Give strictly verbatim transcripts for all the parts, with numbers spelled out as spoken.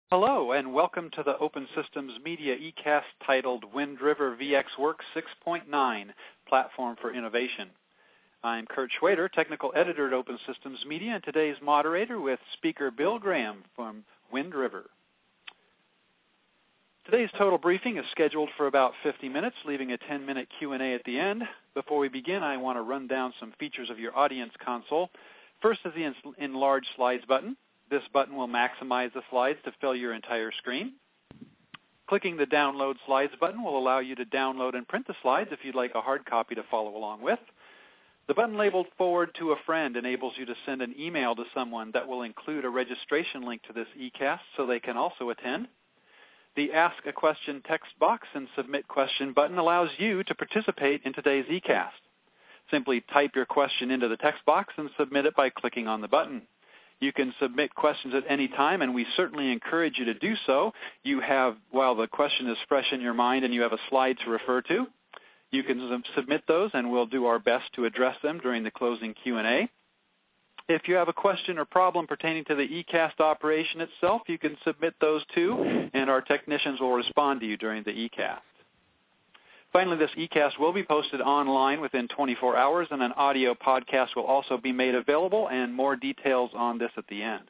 Hello, and welcome to the Open Systems Media eCast titled Wind River VxWorks six point nine, Platform for Innovation. I'm Kurt Schwader, Technical Editor at Open Systems Media, and today's moderator with speaker Bill Graham from Wind River. Today's total briefing is scheduled for about fifty minutes, leaving a ten minute Q and A at the end. Before we begin, I want to run down some features of your audience console. First is the Enlarge Slides button. This button will maximize the slides to fill your entire screen. Clicking the Download Slides button will allow you to download and print the slides if you'd like a hard copy to follow along with. The button labeled Forward to a Friend enables you to send an email to someone that will include a registration link to this eCast so they can also attend. The Ask a Question text box and Submit Question button allows you to participate in today's eCast. Simply type your question into the text box and submit it by clicking on the button. You can submit questions at any time, and we certainly encourage you to do so. You have, while the question is fresh in your mind and you have a slide to refer to, you can submit those, and we'll do our best to address them during the closing Q and A. If you have a question or problem pertaining to the eCast operation itself, you can submit those too, and our technicians will respond to you during the eCast. Finally, this eCast will be posted online within twenty-four hours, and an audio podcast will also be made available, and more details on this at the end.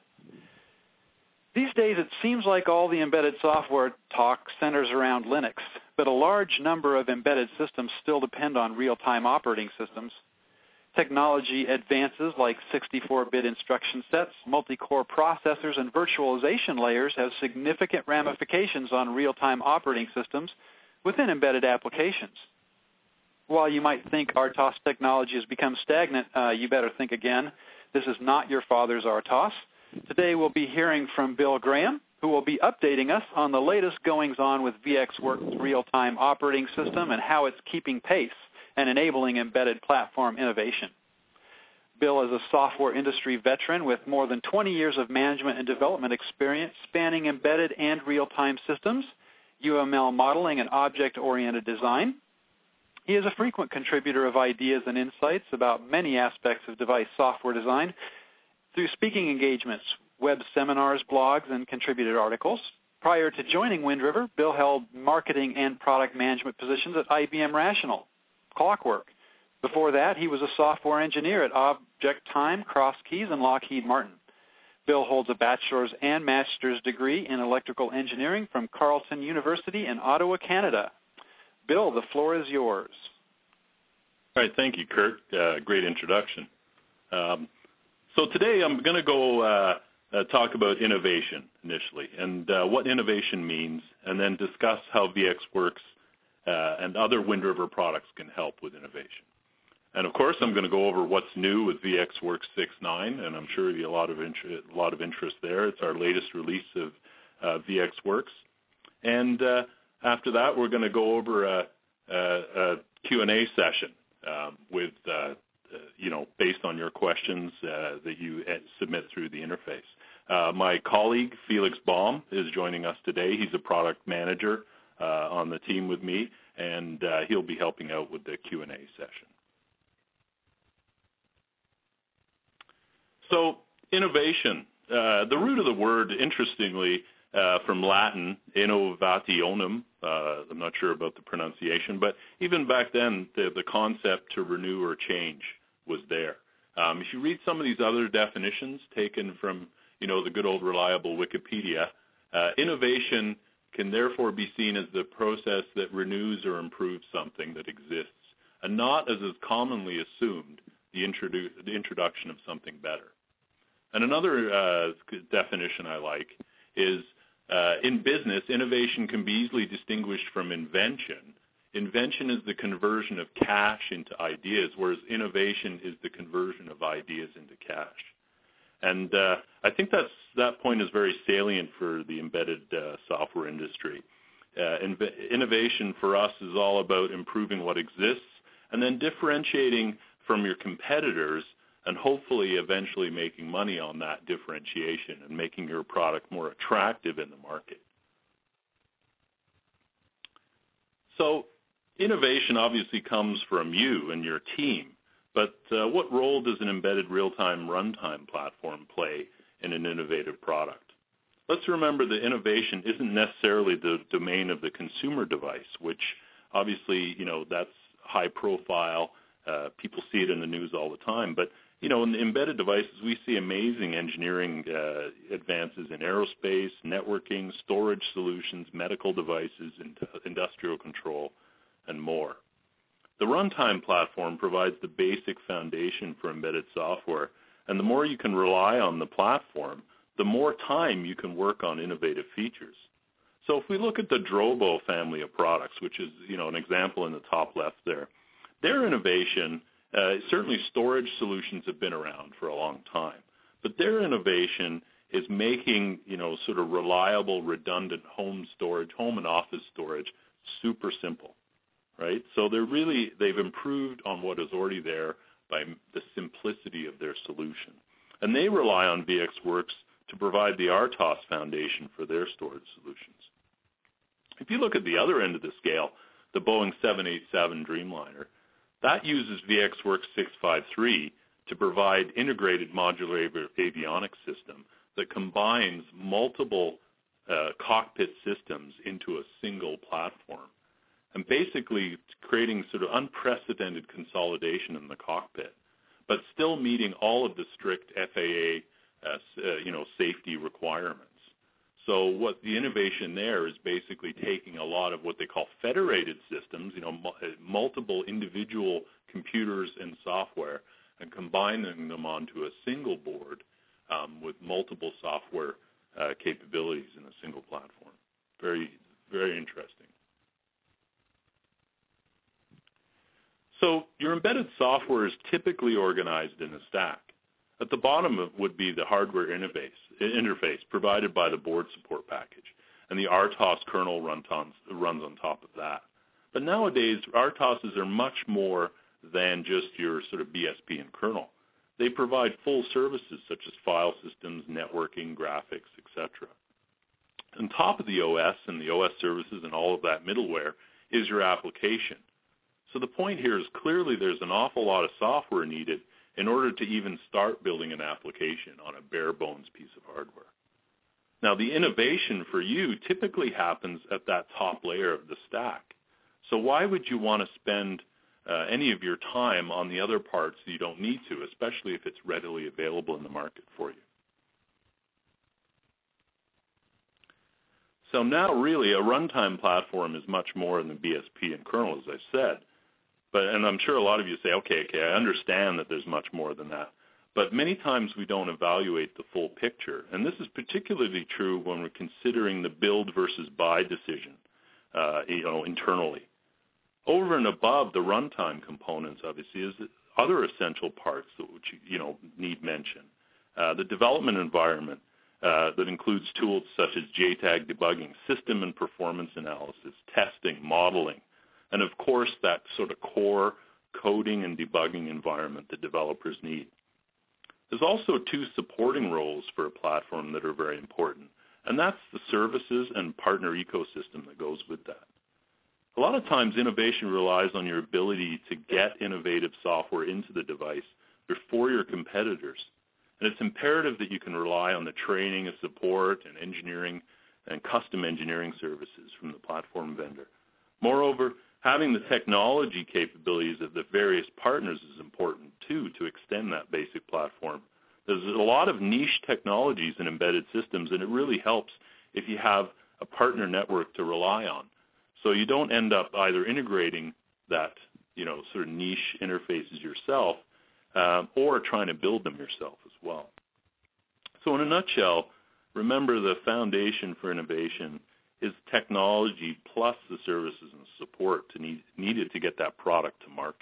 These days, it seems like all the embedded software talk centers around Linux, but a large number of embedded systems still depend on real-time operating systems. Technology advances like sixty-four bit instruction sets, multi-core processors, and virtualization layers have significant ramifications on real-time operating systems within embedded applications. While you might think R T O S technology has become stagnant, uh, you better think again. This is not your father's R T O S. Today we'll be hearing from Bill Graham, who will be updating us on the latest goings-on with VxWorks' real-time operating system and how it's keeping pace and enabling embedded platform innovation. Bill is a software industry veteran with more than twenty years of management and development experience spanning embedded and real-time systems, U M L modeling, and object-oriented design. He is a frequent contributor of ideas and insights about many aspects of device software design through speaking engagements, web seminars, blogs, and contributed articles. Prior to joining Wind River, Bill held marketing and product management positions at I B M Rational, Clockwork. Before that, he was a software engineer at ObjectTime, Crosskeys, and Lockheed Martin. Bill holds a bachelor's and master's degree in electrical engineering from Carleton University in Ottawa, Canada. Bill, the floor is yours. All right, thank you, Kurt. Uh, great introduction. Um, so today I'm going to go uh, uh, talk about innovation initially and uh, what innovation means, and then discuss how VxWorks uh, and other Wind River products can help with innovation. And of course, I'm going to go over what's new with VxWorks six point nine, and I'm sure there'll be a lot of interest, a lot of interest there. It's our latest release of uh, VxWorks. And uh, after that, we're going to go over a, a, a Q and A session um, with, uh, uh, you know, based on your questions uh, that you submit through the interface. Uh, my colleague Felix Baum is joining us today. He's a product manager uh, on the team with me, and uh, he'll be helping out with the Q and A session. So innovation, uh, the root of the word, interestingly, uh, from Latin, innovationem, uh, I'm not sure about the pronunciation, but even back then, the, the concept to renew or change was there. Um, if you read some of these other definitions taken from, you know, the good old reliable Wikipedia, uh, innovation can therefore be seen as the process that renews or improves something that exists, and not, as is commonly assumed, the, introdu- the introduction of something better. And another uh, definition I like is, uh, in business, innovation can be easily distinguished from invention. Invention is the conversion of cash into ideas, whereas innovation is the conversion of ideas into cash. And uh, I think that's, that point is very salient for the embedded uh, software industry. Uh, inv- innovation for us is all about improving what exists and then differentiating from your competitors and hopefully eventually making money on that differentiation and making your product more attractive in the market. So innovation obviously comes from you and your team, but uh, what role does an embedded real-time runtime platform play in an innovative product? let's remember that innovation isn't necessarily the domain of the consumer device, which obviously, you know, that's high profile. Uh, people see it in the news all the time. But, you know, in the embedded devices, we see amazing engineering uh, advances in aerospace, networking, storage solutions, medical devices, and industrial control, and more. The runtime platform provides the basic foundation for embedded software, and the more you can rely on the platform, the more time you can work on innovative features. So if we look at the Drobo family of products, which is, you know, an example in the top left there, their innovation, uh, certainly storage solutions have been around for a long time, but their innovation is making, you know, sort of reliable, redundant home storage, home and office storage super simple. Right? So they're really, they've improved on what is already there by the simplicity of their solution. And they rely on VxWorks to provide the R T O S foundation for their storage solutions. If you look at the other end of the scale, the Boeing seven eighty-seven Dreamliner, that uses VxWorks six fifty-three to provide integrated modular avi- avionics system that combines multiple uh, cockpit systems into a single platform, and basically creating sort of unprecedented consolidation in the cockpit, but still meeting all of the strict F A A, uh, uh, you know, safety requirements. So what the innovation there is basically taking a lot of what they call federated systems, you know, mu- multiple individual computers and software, and combining them onto a single board um, with multiple software uh, capabilities in a single platform. Very, very interesting. So your embedded software is typically organized in a stack. At the bottom would be the hardware interface, interface provided by the board support package, and the R T O S kernel runs on, runs on top of that. But nowadays, R T O Ss are much more than just your sort of B S P and kernel. They provide full services such as file systems, networking, graphics, et cetera. On top of the O S and the O S services and all of that middleware is your application. So the point here is clearly there's an awful lot of software needed in order to even start building an application on a bare bones piece of hardware. Now, the innovation for you typically happens at that top layer of the stack. So why would you want to spend uh, any of your time on the other parts that you don't need to, especially if it's readily available in the market for you? So now really a runtime platform is much more than B S P and kernel, as I said. But, and I'm sure a lot of you say, okay, okay, I understand that there's much more than that. But many times we don't evaluate the full picture. And this is particularly true when we're considering the build versus buy decision, uh, you know, internally. Over and above the runtime components, obviously, is other essential parts that which, you know, need mention. Uh, the development environment uh, that includes tools such as J TAG debugging, system and performance analysis, testing, modeling, and of course that sort of core coding and debugging environment that developers need. There's also two supporting roles for a platform that are very important, and that's the services and partner ecosystem that goes with that. A lot of times innovation relies on your ability to get innovative software into the device before your competitors, and it's imperative that you can rely on the training and support and engineering and custom engineering services from the platform vendor. Moreover, having the technology capabilities of the various partners is important, too, to extend that basic platform. There's a lot of niche technologies in embedded systems, and it really helps if you have a partner network to rely on. So you don't end up either integrating that, you know, sort of niche interfaces yourself um, or trying to build them yourself as well. So in a nutshell, remember the foundation for innovation is technology plus the services and support to need, needed to get that product to market.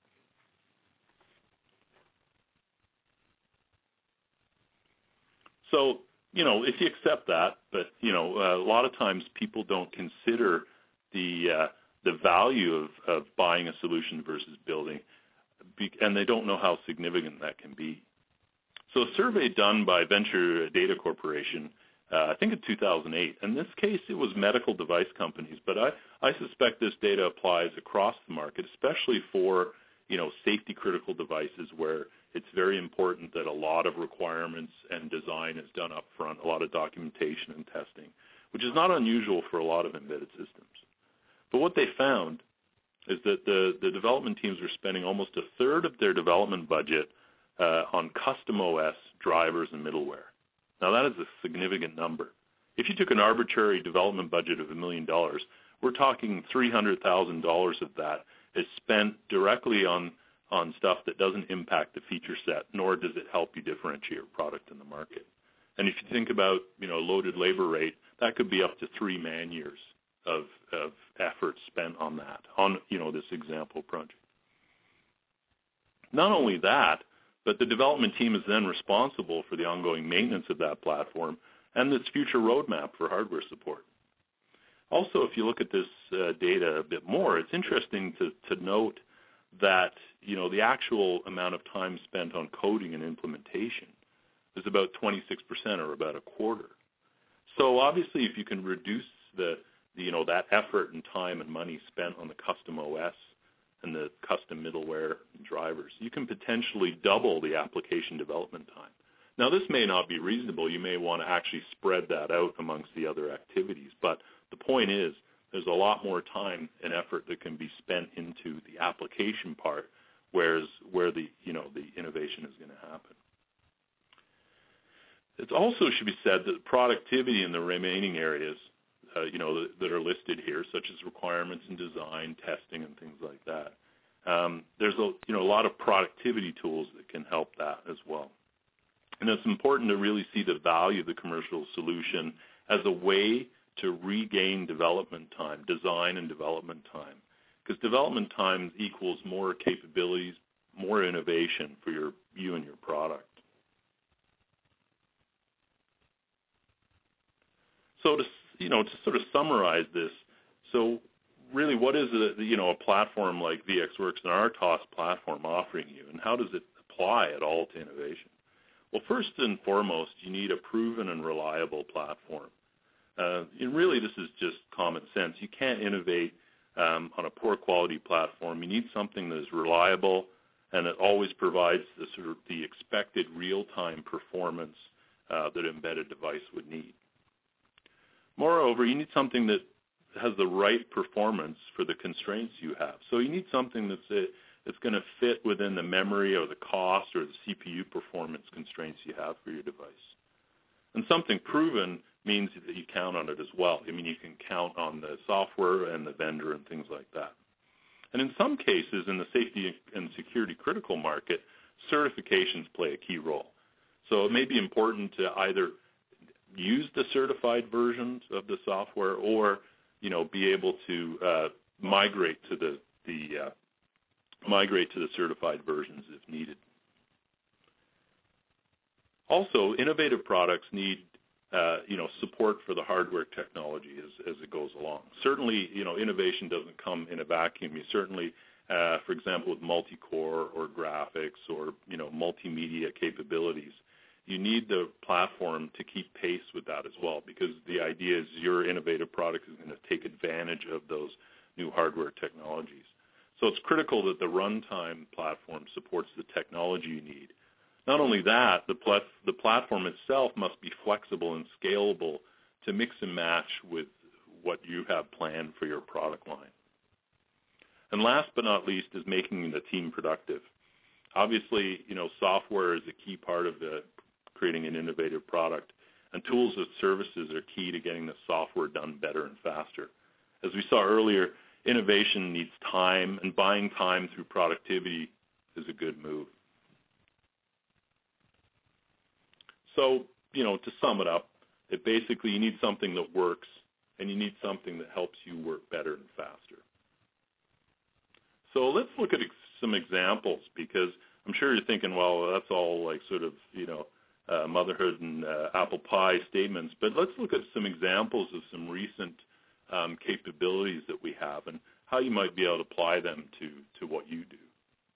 So, you know, if you accept that, but, you know, uh, a lot of times people don't consider the uh, the value of, of buying a solution versus building, and they don't know how significant that can be. So a survey done by Venture Data Corporation, Uh, I think in two thousand eight. In this case, it was medical device companies, but I, I suspect this data applies across the market, especially for, you know, safety-critical devices where it's very important that a lot of requirements and design is done up front, a lot of documentation and testing, which is not unusual for a lot of embedded systems. But what they found is that the, the development teams are spending almost a third of their development budget uh, on custom O S, drivers, and middleware. Now, that is a significant number. If you took an arbitrary development budget of a million dollars, we're talking three hundred thousand dollars of that is spent directly on, on stuff that doesn't impact the feature set, nor does it help you differentiate your product in the market. And if you think about, you know, loaded labor rate, that could be up to three man years of, of effort spent on that, on, you know, this example project. Not only that, but the development team is then responsible for the ongoing maintenance of that platform and its future roadmap for hardware support. Also, if you look at this uh, data a bit more, it's interesting to, to note that, you know, the actual amount of time spent on coding and implementation is about twenty-six percent, or about a quarter. So obviously, if you can reduce the, the, you know, that effort and time and money spent on the custom O S and the custom middleware and drivers, you can potentially double the application development time. Now, this may not be reasonable. You may want to actually spread that out amongst the other activities. But the point is, there's a lot more time and effort that can be spent into the application part, whereas where the, you know, the innovation is going to happen. It also should be said that productivity in the remaining areas, uh, you know, that, that are listed here, such as requirements and design, testing, and things like that, um, there's a, you know, a lot of productivity tools that can help that as well. And it's important to really see the value of the commercial solution as a way to regain development time, design and development time, because development time equals more capabilities, more innovation for your, you and your product. So to, you know, to sort of summarize this, so really what is it, you know, a platform like VxWorks and our T O S platform offering you, and how does it apply at all to innovation? Well, first and foremost, you need a proven and reliable platform. Uh, and really, this is just common sense. You can't innovate um, on a poor quality platform. You need something that is reliable and that always provides the sort of the expected real-time performance uh, that an embedded device would need. Moreover, you need something that has the right performance for the constraints you have. So you need something that's a, that's going to fit within the memory or the cost or the C P U performance constraints you have for your device. And something proven means that you count on it as well. I mean, you can count on the software and the vendor and things like that. And in some cases, in the safety and security critical market, certifications play a key role. So it may be important to either use the certified versions of the software or, you know, be able to uh, migrate to the, the uh, migrate to the certified versions if needed. Also, innovative products need uh, you know, support for the hardware technology as, as it goes along. Certainly, you know, innovation doesn't come in a vacuum. You certainly, uh, for example, with multi-core or graphics or, you know, multimedia capabilities, you need the platform to keep pace with that as well, because the idea is your innovative product is going to take advantage of those new hardware technologies. So it's critical that the runtime platform supports the technology you need. Not only that, the, plat the platform itself must be flexible and scalable to mix and match with what you have planned for your product line. And last but not least is making the team productive. Obviously, you know, software is a key part of the, creating an innovative product, and tools and services are key to getting the software done better and faster. As we saw earlier, innovation needs time, and buying time through productivity is a good move. So, you know, to sum it up, it basically you need something that works, and you need something that helps you work better and faster. So let's look at ex some examples, because I'm sure you're thinking, well, that's all like sort of, you know, uh, motherhood and uh, apple pie statements. But let's look at some examples of some recent um, capabilities that we have and how you might be able to apply them to, to what you do.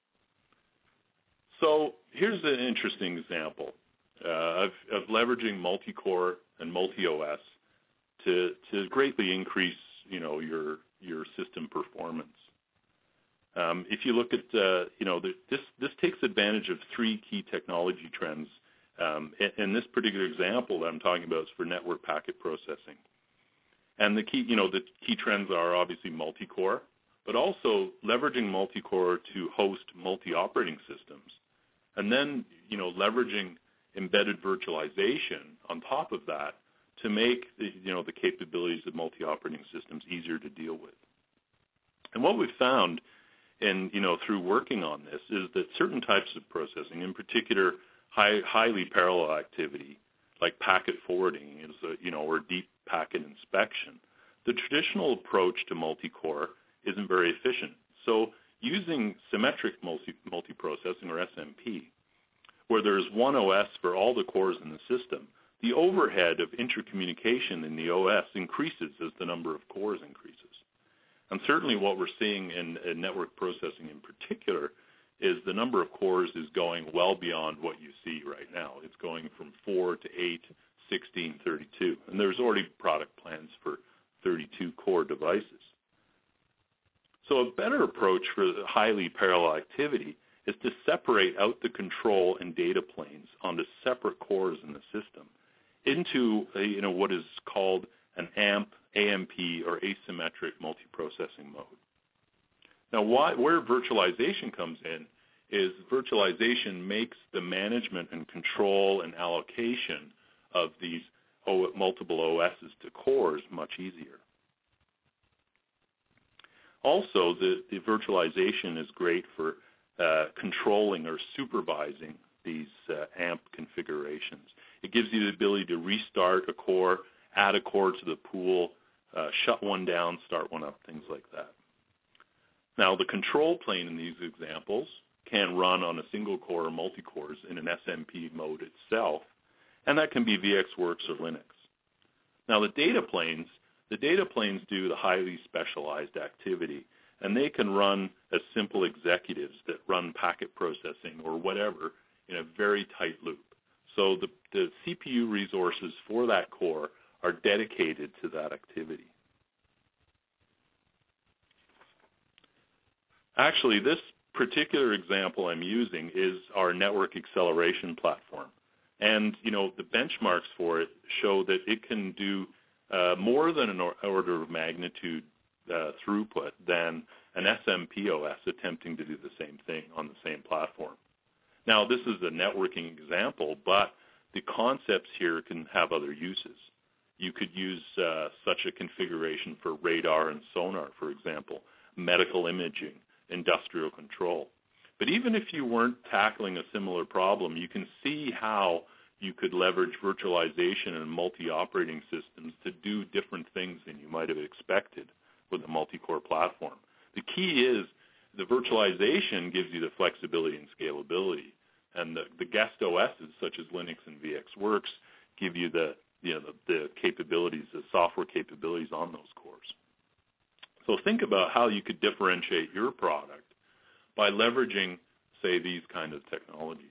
So here's an interesting example. Uh, of, of leveraging multi-core and multi-O S to, to greatly increase, you know, your, your system performance. Um, if you look at, uh, you know, the, this, this takes advantage of three key technology trends. Um, and, and this particular example that I'm talking about is for network packet processing. And the key, you know, the key trends are obviously multi-core, but also leveraging multi-core to host multi-operating systems. And then, you know, leveraging embedded virtualization on top of that to make, the, you know, the capabilities of multi-operating systems easier to deal with. And what we've found, and, you know, through working on this, is that certain types of processing, in particular high, highly parallel activity, like packet forwarding, is a, you know, or deep packet inspection, the traditional approach to multi-core isn't very efficient. So using symmetric multi, multiprocessing, or S M P, where there's one O S for all the cores in the system, the overhead of intercommunication in the O S increases as the number of cores increases. And certainly what we're seeing in, in network processing in particular is the number of cores is going well beyond what you see right now. It's going from four to eight, sixteen, thirty-two. And there's already product plans for thirty-two core devices. So a better approach for the highly parallel activity is to separate out the control and data planes onto separate cores in the system into a, you know, what is called an A M P, A M P, or asymmetric multiprocessing mode. Now, why, where virtualization comes in is virtualization makes the management and control and allocation of these o, multiple O Ss to cores much easier. Also, the, the virtualization is great for uh, controlling or supervising these uh, A M P configurations. It gives you the ability to restart a core, add a core to the pool, uh, shut one down, start one up, things like that. Now, the control plane in these examples can run on a single core or multi-cores in an S M P mode itself, and that can be VxWorks or Linux. Now, the data planes, the data planes do the highly specialized activity, and they can run as simple executives that run packet processing or whatever in a very tight loop. So the, the C P U resources for that core are dedicated to that activity. Actually, this particular example I'm using is our network acceleration platform. And, you know, the benchmarks for it show that it can do uh, more than an order of magnitude uh, throughput than an S M P O S attempting to do the same thing on the same platform. Now, this is a networking example, but the concepts here can have other uses. You could use uh, such a configuration for radar and sonar, for example, medical imaging, industrial control. But even if you weren't tackling a similar problem, you can see how you could leverage virtualization and multi-operating systems to do different things than you might have expected with a multi-core platform. The key is the virtualization gives you the flexibility and scalability, and the, the guest O Ss such as Linux and VxWorks give you the, you know, the, the capabilities, the software capabilities on those cores. So think about how you could differentiate your product by leveraging, say, these kind of technologies.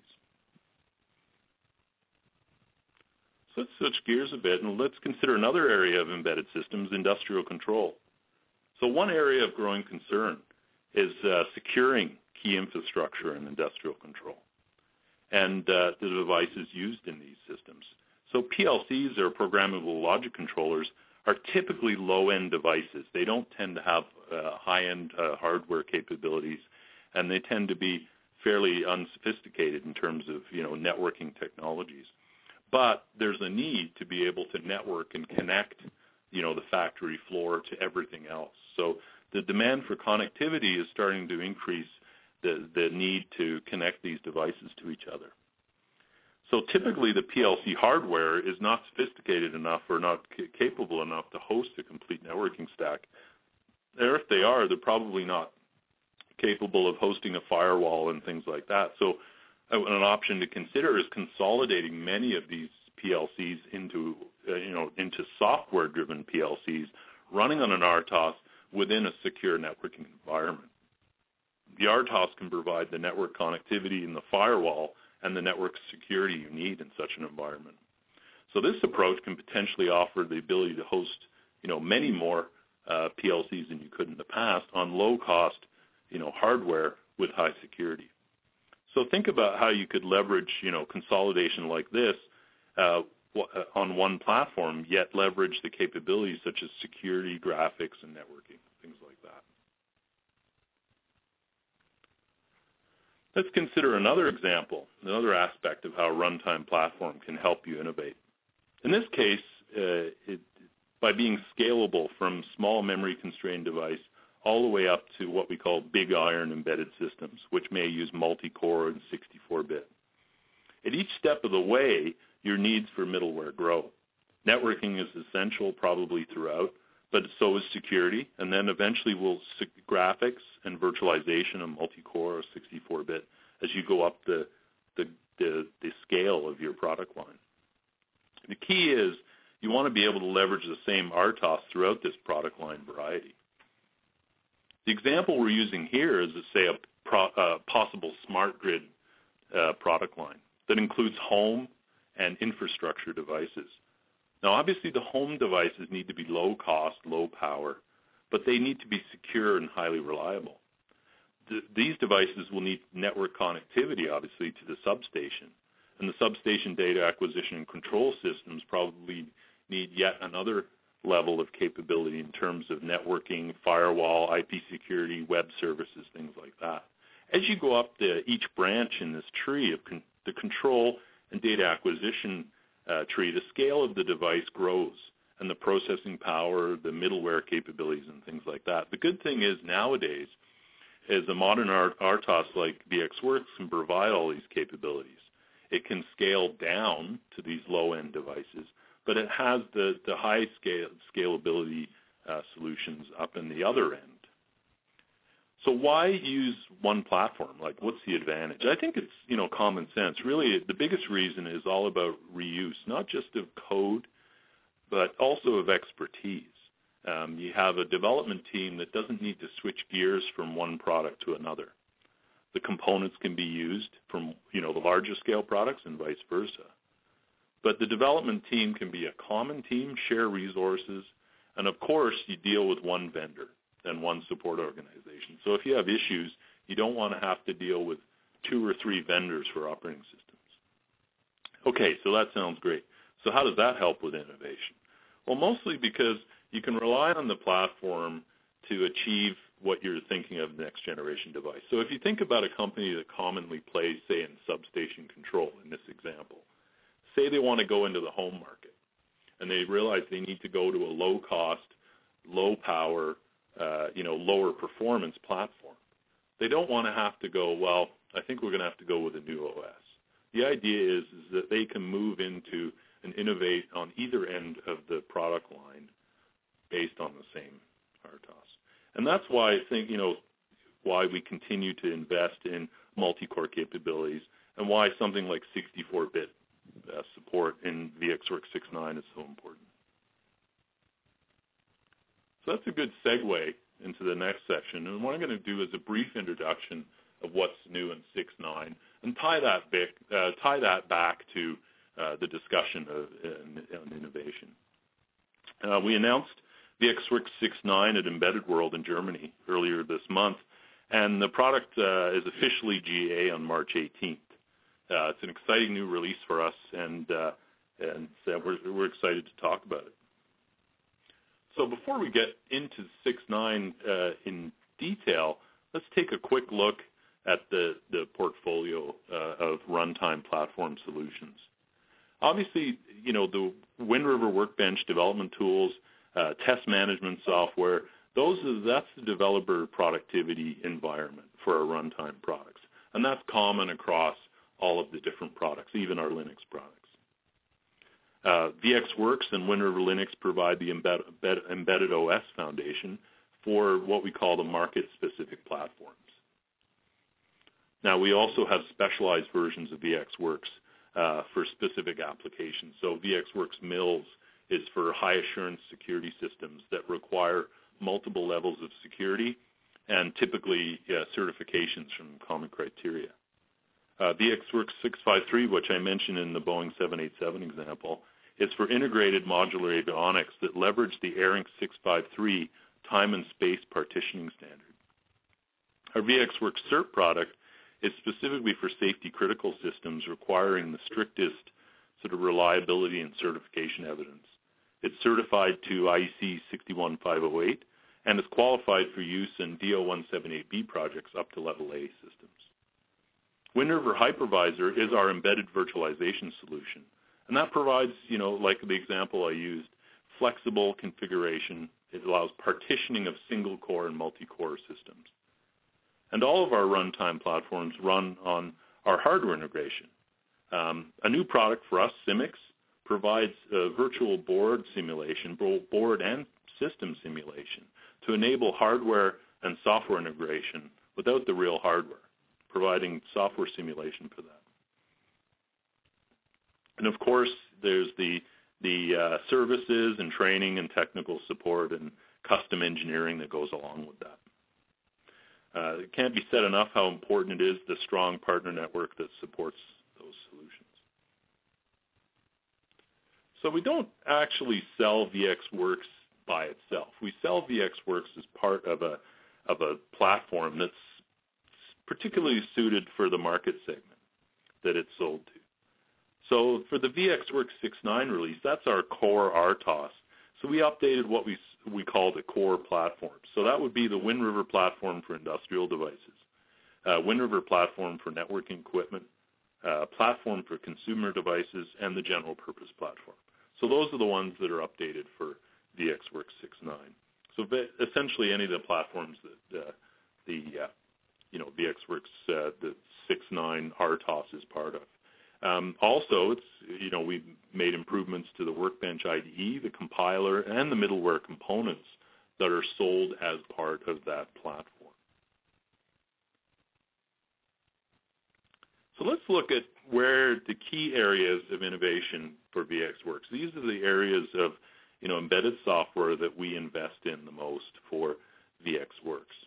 So let's switch gears a bit and let's consider another area of embedded systems, industrial control. So one area of growing concern is uh, securing key infrastructure in industrial control and uh, the devices used in these systems. So P L Cs, or programmable logic controllers, are typically low-end devices. They don't tend to have uh, high-end uh, hardware capabilities, and they tend to be fairly unsophisticated in terms of, you know, networking technologies. But there's a need to be able to network and connect, you know, the factory floor to everything else. So the demand for connectivity is starting to increase the, the need to connect these devices to each other. So typically the P L C hardware is not sophisticated enough or not c- capable enough to host a complete networking stack. Or if they are, they're probably not capable of hosting a firewall and things like that. So uh, an option to consider is consolidating many of these P L Cs into, uh, you know, into software-driven P L Cs running on an R T O S within a secure networking environment. The R T O S can provide the network connectivity and the firewall and the network security you need in such an environment. So this approach can potentially offer the ability to host, you know, many more uh, P L Cs than you could in the past on low-cost, you know, hardware with high security. So think about how you could leverage, you know, consolidation like this uh, on one platform, yet leverage the capabilities such as security, graphics, and networking, things like that. Let's consider another example, another aspect of how a runtime platform can help you innovate. In this case, uh, it, by being scalable from small memory-constrained device all the way up to what we call big iron embedded systems, which may use multi-core and sixty-four bit. At each step of the way, your needs for middleware grow. Networking is essential probably throughout, but so is security, and then eventually will graphics and virtualization and multi-core or sixty-four bit as you go up the, the, the, the scale of your product line. The key is you want to be able to leverage the same R T O S throughout this product line variety. The example we're using here is, say, a pro, uh, possible smart grid uh, product line that includes home and infrastructure devices. Now, obviously, the home devices need to be low cost, low power, but they need to be secure and highly reliable. Th- these devices will need network connectivity, obviously, to the substation. And the substation data acquisition and control systems probably need yet another level of capability in terms of networking, firewall, I P security, web services, things like that. As you go up the, each branch in this tree of con- the control and data acquisition uh, tree, the scale of the device grows, and the processing power, the middleware capabilities, and things like that. The good thing is nowadays, is a modern R T O S like VxWorks can provide all these capabilities. It can scale down to these low-end devices, but it has the, the high scale scalability uh, solutions up in the other end. So why use one platform? Like, what's the advantage? I think it's, you know, common sense. Really, the biggest reason is all about reuse, not just of code, but also of expertise. Um, you have a development team that doesn't need to switch gears from one product to another. The components can be used from, you know, the larger scale products and vice versa. But the development team can be a common team, share resources, and of course you deal with one vendor and one support organization. So if you have issues, you don't want to have to deal with two or three vendors for operating systems. Okay, so that sounds great. So how does that help with innovation? Well, mostly because you can rely on the platform to achieve what you're thinking of the next generation device. So if you think about a company that commonly plays, say, in substation control in this example, say they want to go into the home market and they realize they need to go to a low-cost, low-power, uh, you know, lower performance platform. They don't want to have to go, well, I think we're going to have to go with a new O S. The idea is, is that they can move into and innovate on either end of the product line based on the same R T O S. And that's why I think, you know, why we continue to invest in multi-core capabilities and why something like sixty-four bit uh, support in VxWorks six point nine is so important. So that's a good segue into the next section. And what I'm going to do is a brief introduction of what's new in six point nine and tie that, back, uh, tie that back to uh, the discussion of uh, innovation. Uh, we announced VxWorks six point nine at Embedded World in Germany earlier this month, and the product uh, is officially G A on March eighteenth. Uh, it's an exciting new release for us, and uh, and uh, we're, we're excited to talk about it. So before we get into six point nine uh, in detail, let's take a quick look at the, the portfolio uh, of runtime platform solutions. Obviously, you know, the Wind River Workbench development tools, uh, test management software, those are, that's the developer productivity environment for our runtime products. And that's common across all of the different products, even our Linux products. Uh, VxWorks and Wind River Linux provide the embed, embed, embedded O S foundation for what we call the market-specific platforms. Now, we also have specialized versions of VxWorks uh, for specific applications. So VxWorks Mills is for high-assurance security systems that require multiple levels of security and typically uh, certifications from common criteria. Uh, VxWorks six fifty-three, which I mentioned in the Boeing seven eighty-seven example, is for integrated modular avionics that leverage the ARINC six fifty-three time and space partitioning standard. Our VxWorks CERT product is specifically for safety-critical systems requiring the strictest sort of reliability and certification evidence. It's certified to I E C six one five oh eight and is qualified for use in D O one seventy-eight B projects up to level A systems. Wind River Hypervisor is our embedded virtualization solution, and that provides, you know, like the example I used, flexible configuration. It allows partitioning of single-core and multi-core systems. And all of our runtime platforms run on our hardware integration. Um, a new product for us, Symix, provides a virtual board simulation, board and system simulation, to enable hardware and software integration without the real hardware, providing software simulation for that. And of course, there's the, the uh, services and training and technical support and custom engineering that goes along with that. Uh, it can't be said enough how important it is, the strong partner network that supports those solutions. So we don't actually sell VxWorks by itself. We sell VxWorks as part of a, of a platform that's particularly suited for the market segment that it's sold to. So for the VxWorks six point nine release, that's our core R T O S. So we updated what we we call the core platform. So that would be the Wind River platform for industrial devices, uh, Wind River platform for networking equipment, uh, platform for consumer devices, and the general purpose platform. So those are the ones that are updated for VxWorks six point nine. So essentially any of the platforms that uh, the uh, you know VxWorks uh, the six point nine R T O S is part of. Um, also, it's you know we've made improvements to the Workbench I D E, the compiler, and the middleware components that are sold as part of that platform. So let's look at where the key areas of innovation for VxWorks. These are the areas of you know embedded software that we invest in the most for VxWorks.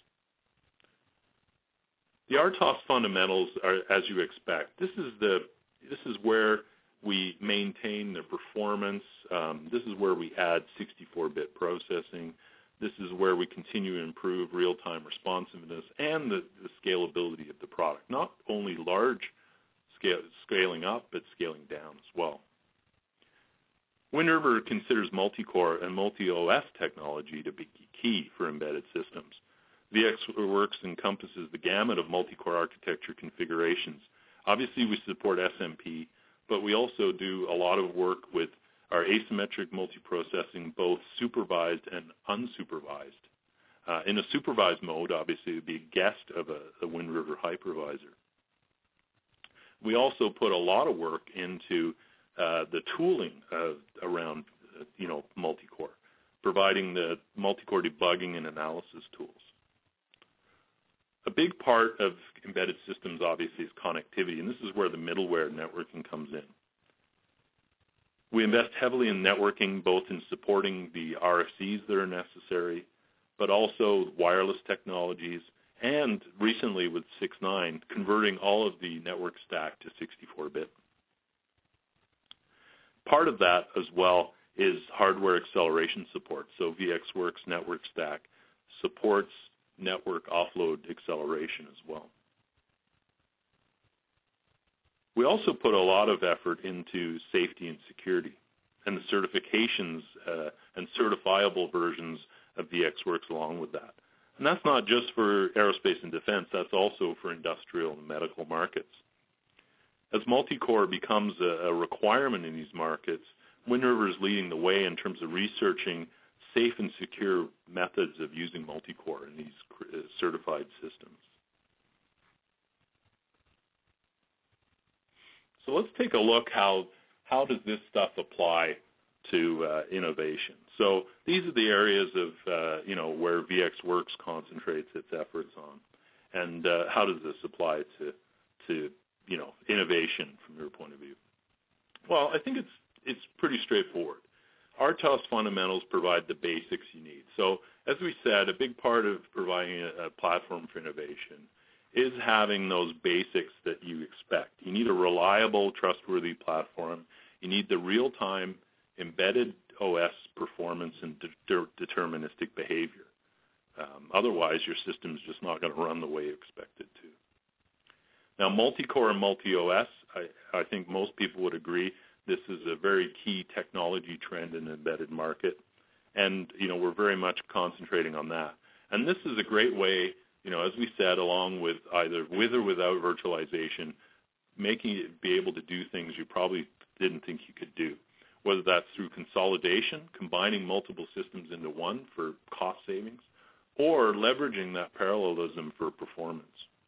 The R T O S fundamentals are as you expect. This is the This is where we maintain the performance. Um, this is where we add sixty-four bit processing. This is where we continue to improve real-time responsiveness and the, the scalability of the product. Not only large scale, scaling up, but scaling down as well. Wind River considers multi-core and multi-O S technology to be key for embedded systems. VxWorks encompasses the gamut of multi-core architecture configurations. Obviously, we support S M P, but we also do a lot of work with our asymmetric multiprocessing, both supervised and unsupervised. Uh, in a supervised mode, obviously, it would be a guest of a, a Wind River hypervisor. We also put a lot of work into uh, the tooling uh, around, uh, you know, multi-core, providing the multi-core debugging and analysis tools. A big part of embedded systems, obviously, is connectivity, and this is where the middleware networking comes in. We invest heavily in networking, both in supporting the R F Cs that are necessary, but also wireless technologies, and recently with six point nine, converting all of the network stack to sixty-four bit. Part of that as well is hardware acceleration support. So VxWorks Network Stack supports network offload acceleration as well. We also put a lot of effort into safety and security and the certifications uh, and certifiable versions of VxWorks along with that. And that's not just for aerospace and defense, that's also for industrial and medical markets. As multi-core becomes a, a requirement in these markets, Wind River is leading the way in terms of researching safe and secure methods of using multi-core in these uh, certified systems. So let's take a look how how does this stuff apply to uh, innovation. So these are the areas of uh, you know where VxWorks concentrates its efforts on, and uh, how does this apply to to you know innovation from your point of view? Well, I think it's it's pretty straightforward. R T O S fundamentals provide the basics you need. So as we said, a big part of providing a, a platform for innovation is having those basics that you expect. You need a reliable, trustworthy platform. You need the real-time embedded O S performance and de- de- deterministic behavior. Um, otherwise, your system's just not going to run the way you expect it to. Now, multi-core and multi-O S, I, I think most people would agree this is a very key technology trend in the embedded market, and you know we're very much concentrating on that. And this is a great way, you know, as we said, along with either with or without virtualization, making it be able to do things you probably didn't think you could do, whether that's through consolidation, combining multiple systems into one for cost savings, or leveraging that parallelism for performance.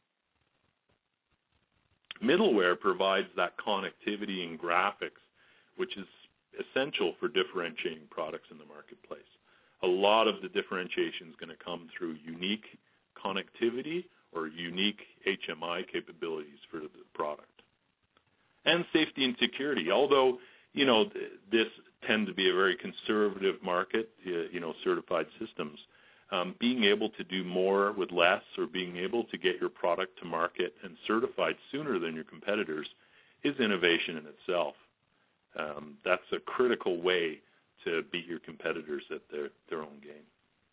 Middleware provides that connectivity and graphics, which is essential for differentiating products in the marketplace. A lot of the differentiation is going to come through unique connectivity or unique H M I capabilities for the product. And safety and security, although, you know, this tend to be a very conservative market, you know, certified systems. Um, being able to do more with less, or being able to get your product to market and certified sooner than your competitors, is innovation in itself. Um, that's a critical way to beat your competitors at their, their own game.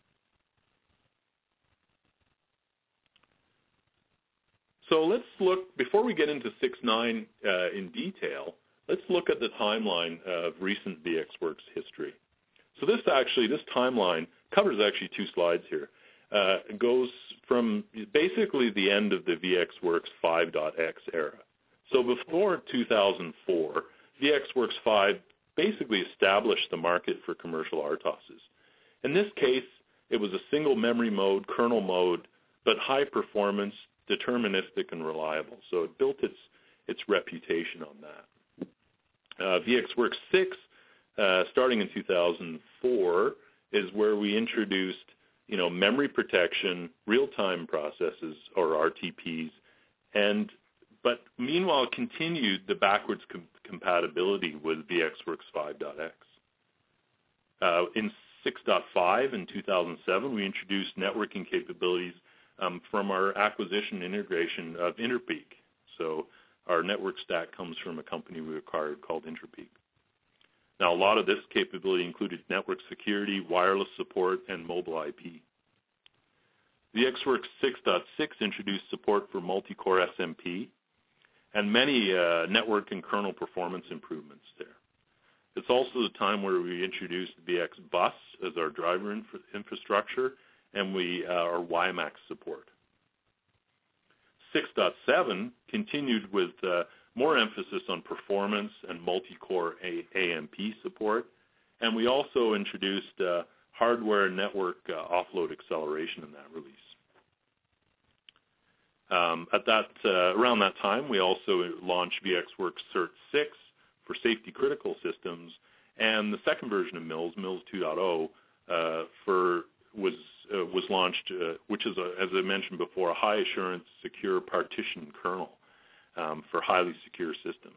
So let's look, before we get into six nine uh, in detail, let's look at the timeline of recent VxWorks history. So this actually, this timeline covers actually two slides here. Uh, it goes from basically the end of the VxWorks five dot x era. So before two thousand four, VxWorks five basically established the market for commercial R T O Ss. In this case, it was a single memory mode, kernel mode, but high performance, deterministic, and reliable. So it built its, its reputation on that. Uh, VxWorks six, uh, starting in two thousand four, is where we introduced, you know, memory protection, real-time processes, or R T Ps, and but meanwhile continued the backwards com- compatibility with VxWorks five dot x. Uh, in six point five in two thousand seven, we introduced networking capabilities um, from our acquisition integration of Interpeak. So our network stack comes from a company we acquired called Interpeak. Now, a lot of this capability included network security, wireless support, and mobile I P. VxWorks six point six introduced support for multi-core S M P and many uh, network and kernel performance improvements there. It's also the time where we introduced VxBus as our driver infra- infrastructure, and we uh, our WiMAX support. six point seven continued with uh, more emphasis on performance and multi-core A M P support, and we also introduced uh, hardware network uh, offload acceleration in that release. Um, at that, uh, around that time, we also launched VxWorks Cert six for safety critical systems, and the second version of Mills, Mills two point oh, uh, for was uh, was launched, uh, which is, a, as I mentioned before, a high assurance secure partition kernel um, for highly secure systems.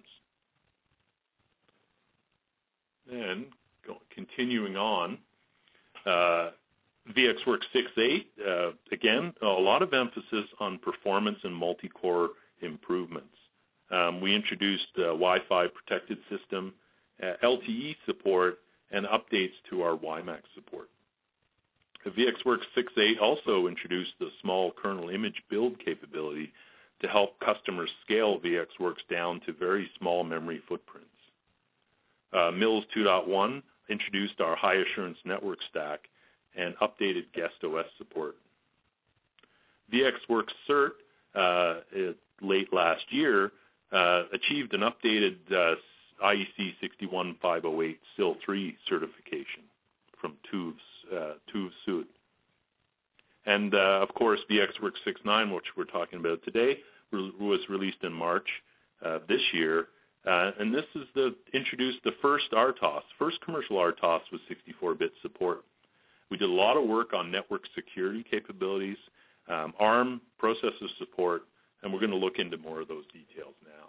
And go, continuing on, uh, VxWorks six point eight, uh, again, a lot of emphasis on performance and multi-core improvements. Um, we introduced uh, Wi-Fi protected system, uh, L T E support, and updates to our WiMAX support. The VxWorks six point eight also introduced the small kernel image build capability to help customers scale VxWorks down to very small memory footprints. Uh, Mills two point one introduced our high assurance network stack and updated guest O S support. VxWorks Cert, uh, late last year, uh, achieved an updated uh, I E C six one five oh eight S I L three certification from T U V's, uh, T U V Sud. And, uh, of course, VxWorks six point nine, which we're talking about today, re- was released in March uh, this year. Uh, and this is the introduced the first R T O S, first commercial R T O S with sixty-four bit support. We did a lot of work on network security capabilities, um, ARM processor support, and we're going to look into more of those details now.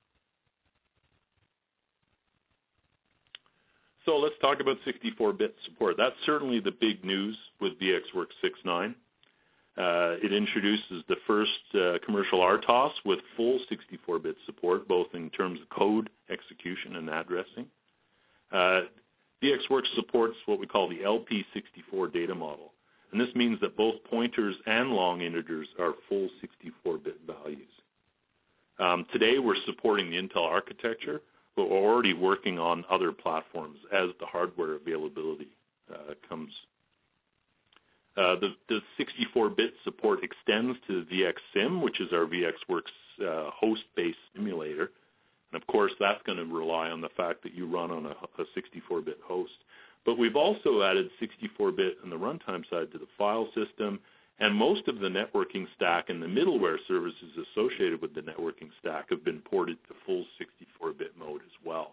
So let's talk about sixty-four bit support. That's certainly the big news with VxWorks six point nine. Uh, it introduces the first uh, commercial R T O S with full sixty-four bit support, both in terms of code execution and addressing. Uh, VxWorks supports what we call the L P sixty-four data model. And this means that both pointers and long integers are full sixty-four bit values. Um, today we're supporting the Intel architecture, but we're already working on other platforms as the hardware availability uh, comes. Uh, the, the sixty-four bit support extends to V X Sim, which is our VxWorks uh, host-based simulator. And of course, that's going to rely on the fact that you run on a, a sixty-four bit host. But we've also added sixty-four bit on the runtime side to the file system, and most of the networking stack and the middleware services associated with the networking stack have been ported to full sixty-four bit mode as well.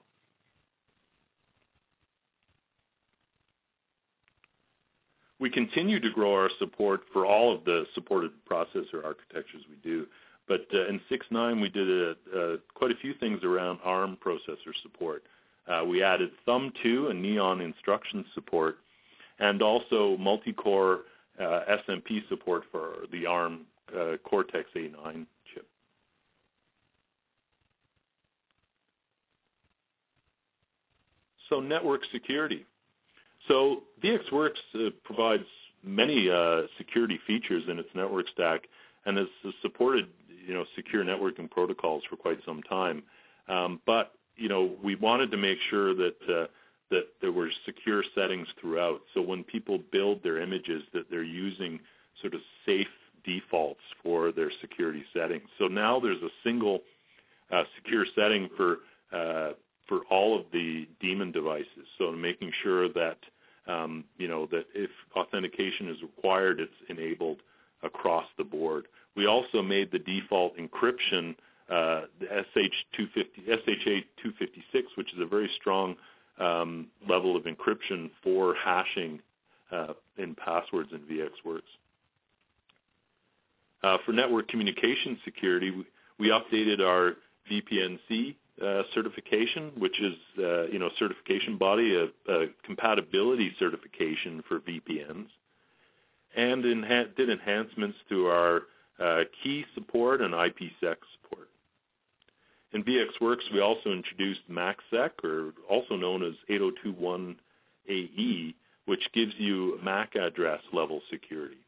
We continue to grow our support for all of the supported processor architectures we do. But uh, in six point nine, we did a, uh, quite a few things around ARM processor support. Uh, we added Thumb two and Neon instruction support, and also multi-core uh, S M P support for the ARM uh, Cortex A nine chip. So network security. So VxWorks uh, provides many uh, security features in its network stack, and has supported, you know, secure networking protocols for quite some time. Um, but you know, we wanted to make sure that uh, that there were secure settings throughout. So when people build their images, that they're using sort of safe defaults for their security settings. So now there's a single uh, secure setting for uh, for all of the daemon devices. So making sure that um, you know that if authentication is required, it's enabled across the board. We also made the default encryption uh, the S H two fifty, S H A two fifty-six, which is a very strong um, level of encryption for hashing uh, in passwords in VxWorks. Uh, for network communication security, we, we updated our V P N C uh, certification, which is uh, you know certification body, a, a compatibility certification for V P Ns, and enha- did enhancements to our uh, key support and I P sec support. In VxWorks, we also introduced MACsec, or also known as eight oh two dot one A E, which gives you M A C address level security.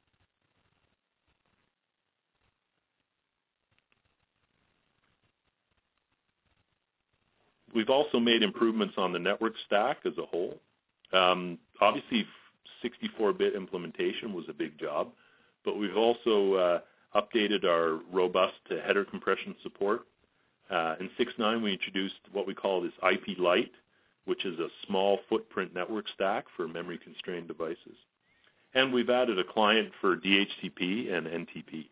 We've also made improvements on the network stack as a whole. Um, obviously, sixty-four bit implementation was a big job, but we've also uh, updated our robust header compression support. Uh, in six point nine, we introduced what we call this I P Lite, which is a small footprint network stack for memory-constrained devices. And we've added a client for D H C P and N T P.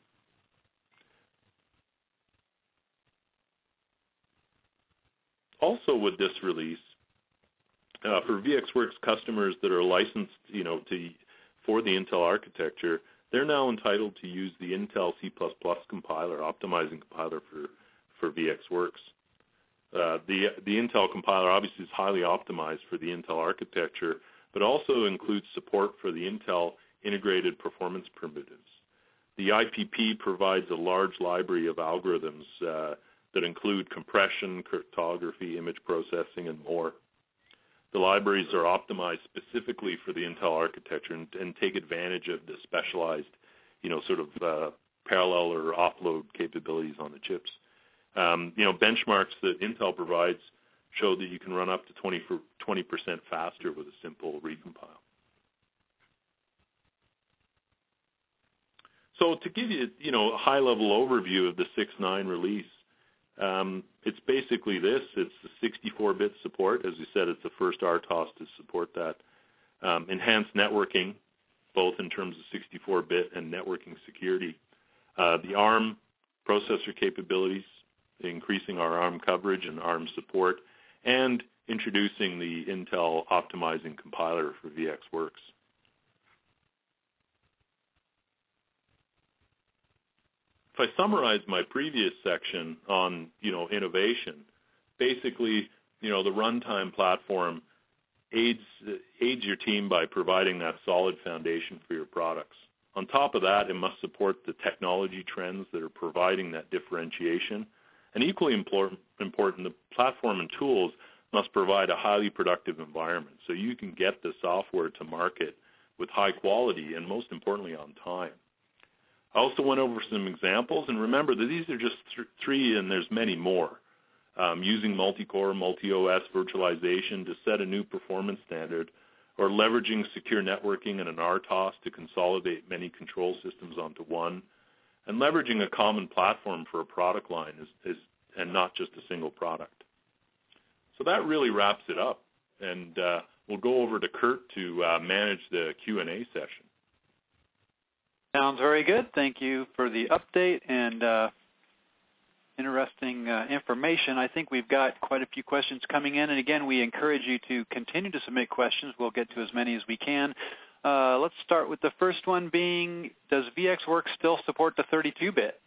Also with this release, uh, for VxWorks customers that are licensed, you know, to for the Intel architecture, they're now entitled to use the Intel C plus plus compiler, optimizing compiler for, for VxWorks. Uh, the, the Intel compiler obviously is highly optimized for the Intel architecture, but also includes support for the Intel integrated performance primitives. The I P P provides a large library of algorithms uh, that include compression, cryptography, image processing, and more. The libraries are optimized specifically for the Intel architecture and, and take advantage of the specialized, you know, sort of uh, parallel or offload capabilities on the chips. Um, you know, benchmarks that Intel provides show that you can run up to twenty percent faster with a simple recompile. So to give you, you know, a high-level overview of the six point nine release, Um, it's basically this. It's the sixty-four bit support. As we said, it's the first R T O S to support that. Um, enhanced networking, both in terms of sixty-four bit and networking security. Uh, the ARM processor capabilities, increasing our ARM coverage and ARM support, and introducing the Intel optimizing compiler for VxWorks. If I summarize my previous section on, you know, innovation, basically, you know, the runtime platform aids aids your team by providing that solid foundation for your products. On top of that, it must support the technology trends that are providing that differentiation. And equally important, important, the platform and tools must provide a highly productive environment so you can get the software to market with high quality and, most importantly, on time. I also went over some examples, and remember that these are just th- three, and there's many more. Um, using multi-core, multi-O S virtualization to set a new performance standard, or leveraging secure networking and an R T O S to consolidate many control systems onto one, and leveraging a common platform for a product line is, is and not just a single product. So that really wraps it up, and uh, we'll go over to Kurt to uh, manage the Q and A session. Sounds very good. Thank you for the update and uh, interesting uh, information. I think we've got quite a few questions coming in, and again, we encourage you to continue to submit questions. We'll get to as many as we can. Uh, let's start with the first one being, does VxWorks still support the thirty-two bit?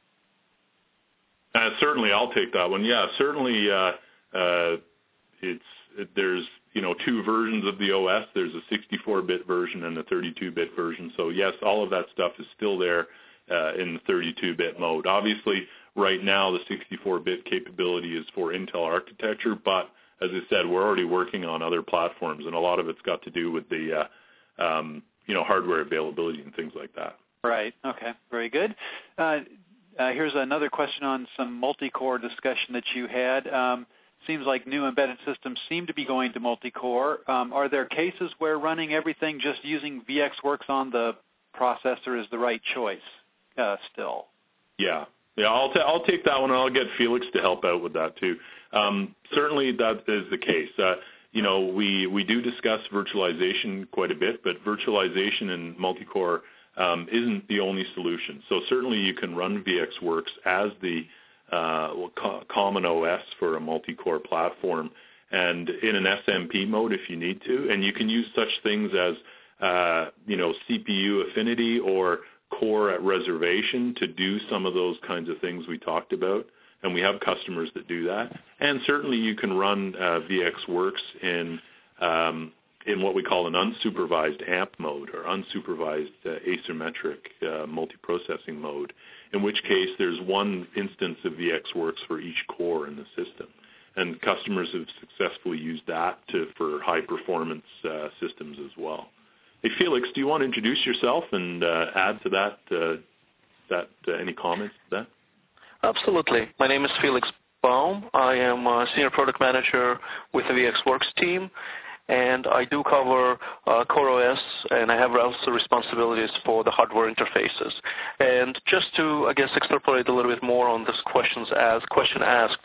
Uh, certainly, I'll take that one. Yeah, certainly. Uh, uh, it's it, there's you know two versions of the O S. There's a sixty-four bit version and a thirty-two bit version. So yes, all of that stuff is still there uh, in the thirty-two bit mode. Obviously, right now the sixty-four bit capability is for Intel architecture, but as I said, we're already working on other platforms, and a lot of it's got to do with the uh, um, you know hardware availability and things like that. Right. Okay. Very good. Uh, Uh, here's another question on some multi-core discussion that you had. Um, seems like new embedded systems seem to be going to multi-core. Um, are there cases where running everything just using VxWorks on the processor is the right choice uh, still? Yeah. Yeah, I'll, t- I'll take that one, and I'll get Felix to help out with that too. Um, certainly that is the case. Uh, you know, we, we do discuss virtualization quite a bit, but virtualization and multi-core Um, isn't the only solution. So certainly you can run VxWorks as the uh, co- common O S for a multi-core platform and in an S M P mode if you need to. And you can use such things as, uh, you know, C P U affinity or core at reservation to do some of those kinds of things we talked about. And we have customers that do that. And certainly you can run uh, VxWorks in um, in what we call an unsupervised A M P mode or unsupervised uh, asymmetric uh, multiprocessing mode, in which case there's one instance of VxWorks for each core in the system. And customers have successfully used that to, for high-performance uh, systems as well. Hey, Felix, do you want to introduce yourself and uh, add to that, uh, that uh, any comments to that? Absolutely. My name is Felix Baum. I am a Senior Product Manager with the VxWorks team. And I do cover uh, CoreOS, and I have also responsibilities for the hardware interfaces. And just to, I guess, extrapolate a little bit more on this questions as question asked,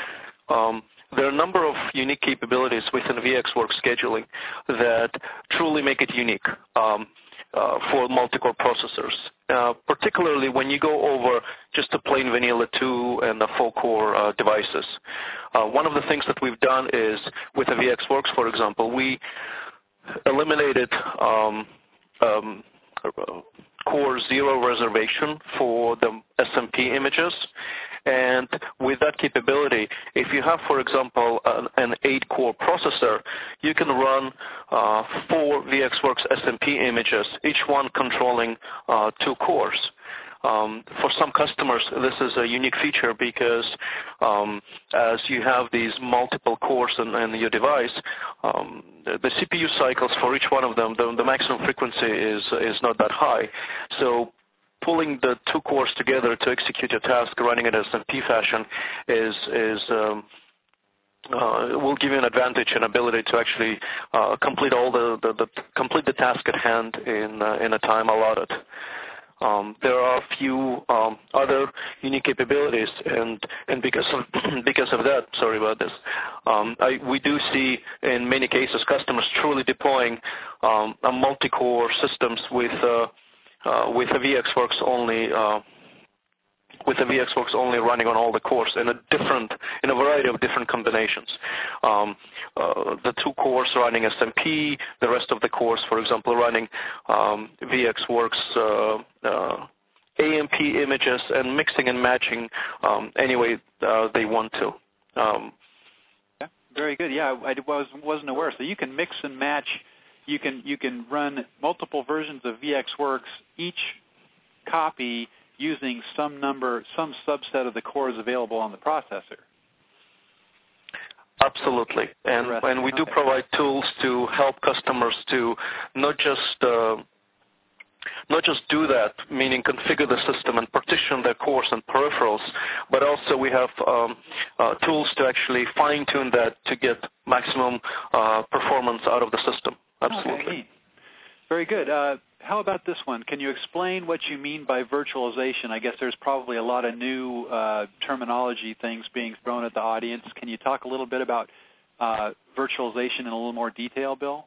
um, there are a number of unique capabilities within VxWorks scheduling that truly make it unique um, uh, for multi-core processors, uh, particularly when you go over just a plain vanilla two and the full-core uh, devices. Uh, one of the things that we've done is with the VxWorks, for example, we eliminated um, um, core zero reservation for the S M P images. And with that capability, if you have, for example, an, an eight-core processor, you can run uh, four VxWorks S M P images, each one controlling uh, two cores. Um, for some customers, this is a unique feature because um, as you have these multiple cores in, in your device, um, the, the C P U cycles for each one of them, the, the maximum frequency is, is not that high. So pulling the two cores together to execute a task running in S M P fashion is, is um, uh, will give you an advantage and ability to actually uh, complete all the, the, the complete the task at hand in uh, in a time allotted. Um, there are a few um, other unique capabilities, and and because of because of that, sorry about this, um, I, we do see in many cases customers truly deploying um, a multi-core systems with uh, uh, with a VxWorks only. Uh, with the VxWorks only running on all the cores in a different, in a variety of different combinations. Um, uh, the two cores running S M P, the rest of the cores, for example, running um, VxWorks uh, uh, A M P images and mixing and matching um, any way uh, they want to. Um, yeah, very good. Yeah, I was, wasn't aware. So you can mix and match. You can you can run multiple versions of VxWorks, each copy using some number, some subset of the cores available on the processor. Absolutely. And, and we do okay. provide tools to help customers to not just uh, not just do that, meaning configure the system and partition their cores and peripherals, but also we have um, uh, tools to actually fine-tune that to get maximum uh, performance out of the system. Absolutely. Okay. Very good. Uh, how about this one? Can you explain what you mean by virtualization? I guess there's probably a lot of new uh, terminology things being thrown at the audience. Can you talk a little bit about uh, virtualization in a little more detail, Bill?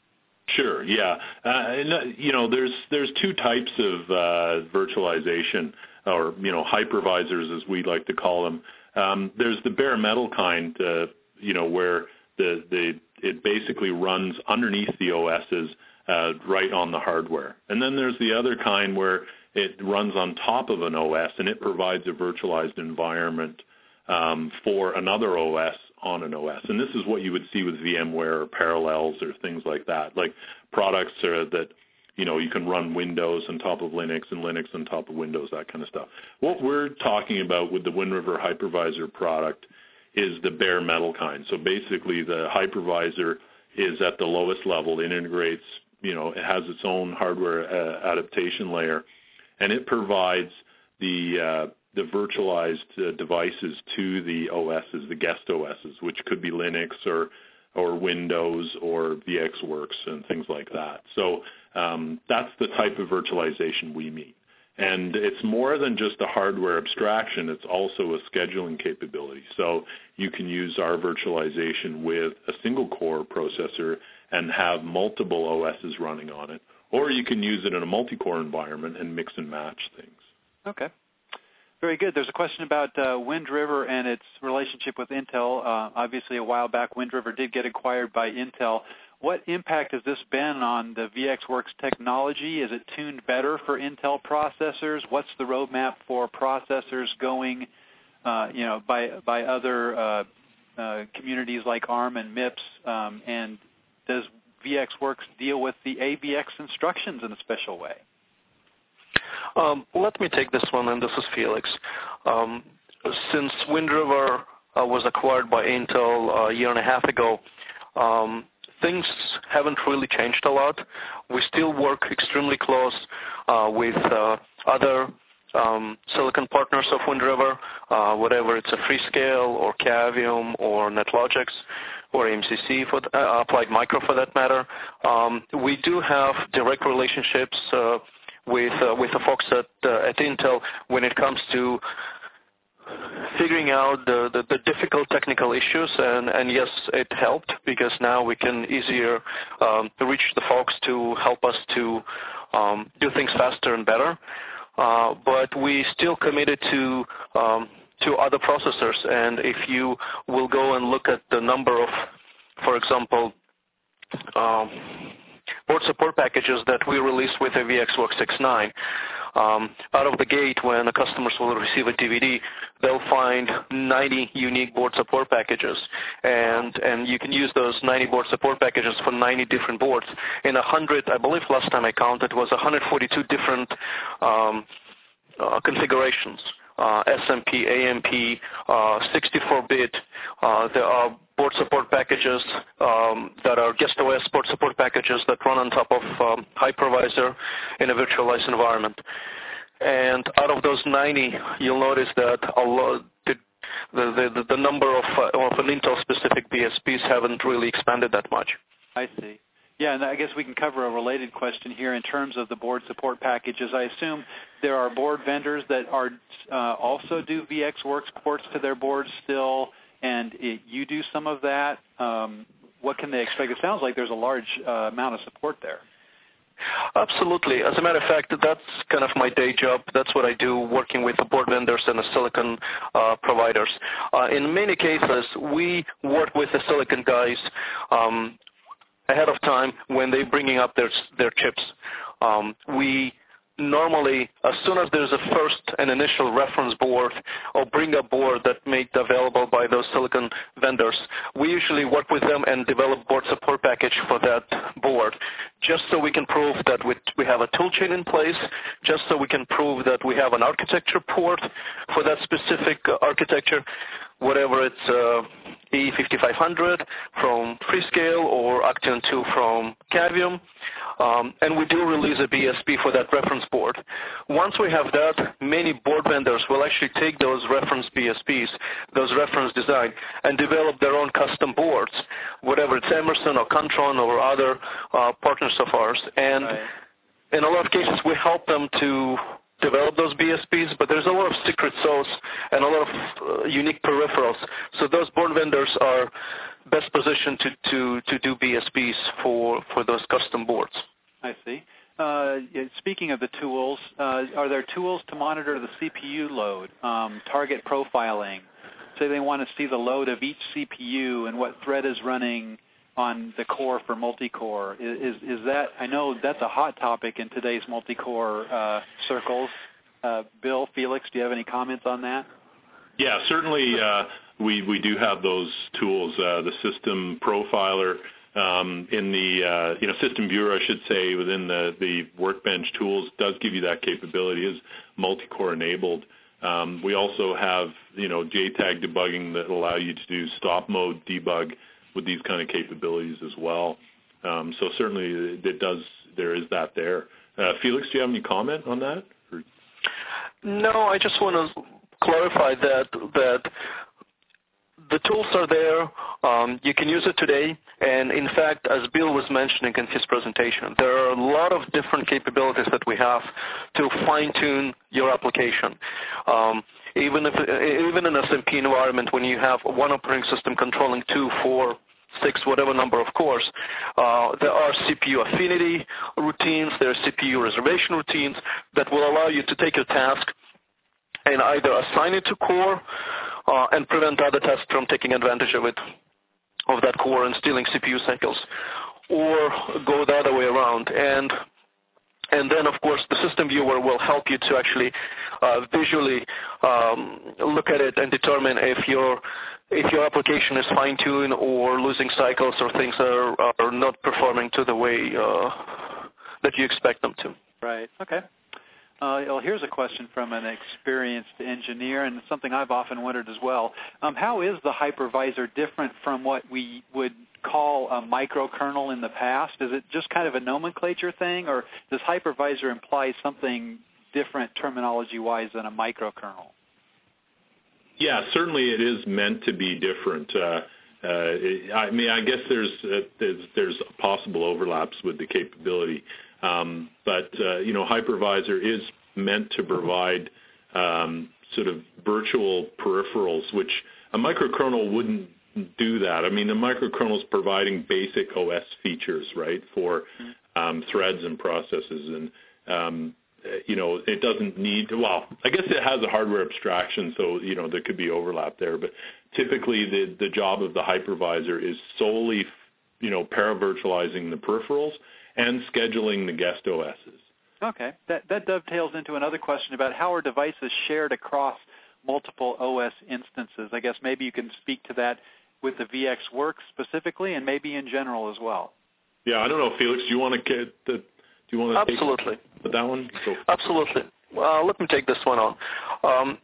Sure. Yeah. Uh, and, you know, there's there's two types of uh, virtualization, or you know, hypervisors as we like to call them. Um, there's the bare metal kind, uh, you know, where the the it basically runs underneath the O Ss uh, right on the hardware. And then there's the other kind where it runs on top of an O S and it provides a virtualized environment um, for another O S on an O S. And this is what you would see with VMware or Parallels or things like that, like products uh, that, you know, you can run Windows on top of Linux and Linux on top of Windows, that kind of stuff. What we're talking about with the Wind River Hypervisor product is the bare metal kind. So basically the hypervisor is at the lowest level. It integrates, you know, it has its own hardware uh, adaptation layer, and it provides the uh, the virtualized uh, devices to the O Ss, the guest O Ss, which could be Linux or or Windows or VxWorks and things like that. So um, that's the type of virtualization we mean. And it's more than just a hardware abstraction. It's also a scheduling capability. So you can use our virtualization with a single core processor and have multiple O Ss running on it. Or you can use it in a multi-core environment and mix and match things. Okay. Very good. There's a question about uh, Wind River and its relationship with Intel. Uh, obviously, a while back, Wind River did get acquired by Intel. What impact has this been on the VxWorks technology? Is it tuned better for Intel processors? What's the roadmap for processors going, uh, you know, by by other uh, uh, communities like ARM and MIPS? Um, and does VxWorks deal with the A V X instructions in a special way? Um, let me take this one, and this is Felix. Um, since Wind River uh, was acquired by Intel a year and a half ago, um, things haven't really changed a lot. We still work extremely close uh, with uh, other um, silicon partners of Wind River, uh, whatever it's a Freescale or Cavium or NetLogix or A M C C, for the, uh, Applied Micro for that matter. Um, we do have direct relationships uh, with uh, with the folks at uh, at Intel when it comes to figuring out the, the, the difficult technical issues, and, and yes, it helped because now we can easier um, reach the folks to help us to um, do things faster and better. Uh, but we still committed to um, to other processors, and if you will go and look at the number of, for example, um, board support packages that we released with the VxWorks six point nine. Um, out of the gate, when the customers will receive a D V D, they'll find ninety unique board support packages, and and you can use those ninety board support packages for ninety different boards. In one hundred, I believe last time I counted, was one hundred forty-two different um, uh, configurations. Uh, S M P, A M P, uh, sixty-four bit. Uh, there are board support packages um, that are guest O S board support packages that run on top of um, hypervisor in a virtualized environment. And out of those ninety, you'll notice that a lot, the, the, the, the number of, uh, of an Intel-specific B S Ps haven't really expanded that much. I see. Yeah, and I guess we can cover a related question here in terms of the board support packages. I assume there are board vendors that are uh, also do VxWorks ports to their boards still, and it, you do some of that. Um, what can they expect? It sounds like there's a large uh, amount of support there. Absolutely. As a matter of fact, that's kind of my day job. That's what I do, working with the board vendors and the silicon uh, providers. Uh, in many cases, we work with the silicon guys um, ahead of time when they're bringing up their their chips. Um, we normally, as soon as there's a first and initial reference board or bring up board that made available by those silicon vendors, we usually work with them and develop board support package for that board, just so we can prove that we, we have a toolchain in place, just so we can prove that we have an architecture port for that specific uh, architecture, whatever it's uh, E fifty-five hundred from Freescale or Octeon two from Cavium. Um, and we do release a B S P for that reference board. Once we have that, many board vendors will actually take those reference B S Ps, those reference design, and develop their own custom boards, whatever it's Emerson or Contron or other uh, partners of ours. And right. in a lot of cases, we help them to develop those B S Ps, but there's a lot of secret sauce and a lot of uh, unique peripherals. So those board vendors are best positioned to, to, to do B S Ps for, for those custom boards. I see. Uh, speaking of the tools, uh, are there tools to monitor the C P U load, um, target profiling? Say they want to see the load of each C P U and what thread is running on the core for multi-core. Is, is that, I know that's a hot topic in today's multi-core uh, circles. Uh, Bill, Felix, do you have any comments on that? Yeah, certainly uh, we, we do have those tools. Uh, the system profiler um, in the, uh, you know, system viewer, I should say, within the, the Workbench tools does give you that capability, is multi-core enabled. Um, we also have, you know, J TAG debugging that allow you to do stop mode debug with these kind of capabilities as well. Um, so certainly it does, there is that there. Uh, Felix, do you have any comment on that? Or? No, I just want to clarify that that the tools are there. Um, you can use it today. And in fact, as Bill was mentioning in his presentation, there are a lot of different capabilities that we have to fine-tune your application. Um, Even if, even in an S M P environment, when you have one operating system controlling two, four, six, whatever number of cores, uh, there are C P U affinity routines, there are C P U reservation routines that will allow you to take your task and either assign it to core uh, and prevent other tasks from taking advantage of it, of that core and stealing C P U cycles, or go the other way around. And And then, of course, the system viewer will help you to actually uh, visually um, look at it and determine if your if your application is fine-tuned or losing cycles or things are, are not performing to the way uh, that you expect them to. Right. Okay. Uh, well, here's a question from an experienced engineer, and something I've often wondered as well. Um, how is the hypervisor different from what we would call a microkernel in the past? Is it just kind of a nomenclature thing, or does hypervisor imply something different terminology-wise than a microkernel? Yeah, certainly it is meant to be different. Uh, uh, it, I mean, I guess there's, uh, there's there's possible overlaps with the capability, um, but uh, you know, hypervisor is meant to provide um, sort of virtual peripherals, which a microkernel wouldn't do that. I mean, the microkernel is providing basic O S features, right, for um, threads and processes, and um, you know, it doesn't need to, well, I guess it has a hardware abstraction, so, you know, there could be overlap there, but typically the, the job of the hypervisor is solely, you know, paravirtualizing the peripherals and scheduling the guest O Ss. Okay. That, that dovetails into another question about how are devices shared across multiple O S instances. I guess maybe you can speak to that with the VxWorks specifically and maybe in general as well. Yeah, I don't know, Felix, do you want to get the, do you want to Absolutely. take that one? So. Absolutely. Well, let me take this one on. Um,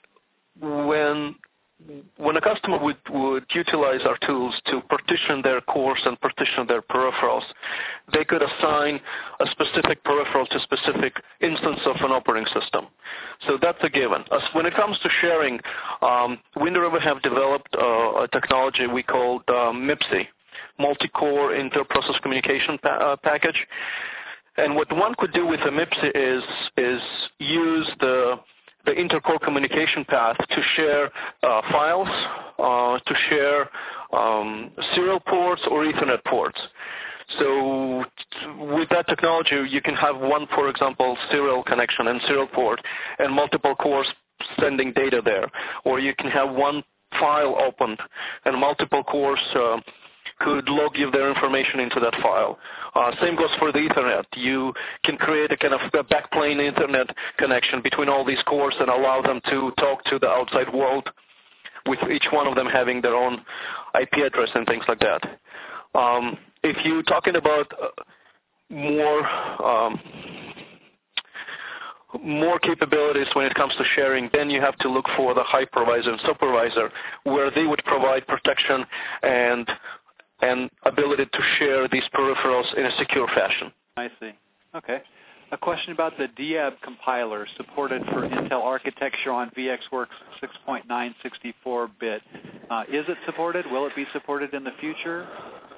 when when a customer would, would utilize our tools to partition their cores and partition their peripherals, they could assign a specific peripheral to a specific instance of an operating system. So that's a given. As when it comes to sharing, um, Wind River have developed uh, a technology we called um, M I P S I, Multi-Core Inter-Process Communication pa- uh, Package. And what one could do with a M I P S I is, is use the the intercore communication path to share uh, files, uh, to share um, serial ports or Ethernet ports. So with that technology, you can have one, for example, serial connection and serial port and multiple cores sending data there. Or you can have one file opened and multiple cores uh, could log you their information into that file. Uh, same goes for the Ethernet. You can create a kind of a backplane Ethernet connection between all these cores and allow them to talk to the outside world, with each one of them having their own I P address and things like that. Um, if you're talking about more um, more capabilities when it comes to sharing, then you have to look for the hypervisor and supervisor, where they would provide protection and and ability to share these peripherals in a secure fashion. I see. Okay. A question about the D A B compiler supported for Intel architecture on VxWorks six point nine sixty-four bit. Uh, is it supported? Will it be supported in the future?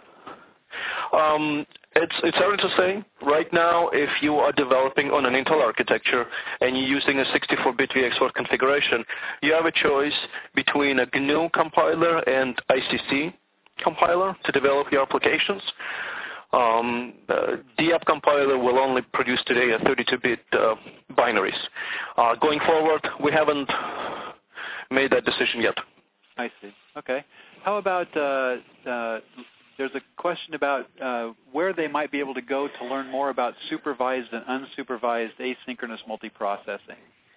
Um, it's it's hard to say. Right now, if you are developing on an Intel architecture and you're using a sixty-four bit VxWorks configuration, you have a choice between a G N U compiler and I C C compiler to develop your applications. Um, uh, D A B compiler will only produce today a thirty-two bit uh, binaries. Uh, going forward, we haven't made that decision yet. I see. Okay. How about, uh, uh, there's a question about uh, where they might be able to go to learn more about supervised and unsupervised asynchronous multiprocessing.